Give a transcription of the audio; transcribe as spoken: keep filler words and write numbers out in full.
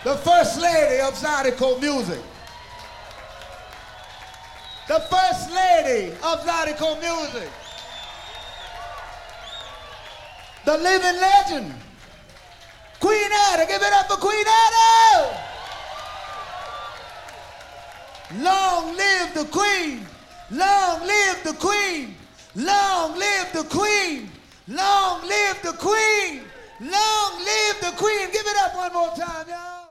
the First Lady of Zydeco Music. The First Lady of Zydeco Music. The living legend, Queen Ada. Give it up for Queen Ada. Long live the Queen. Long live the Queen. Long live the Queen. Long live the Queen. Long live the Queen. Give it up one more time, y'all.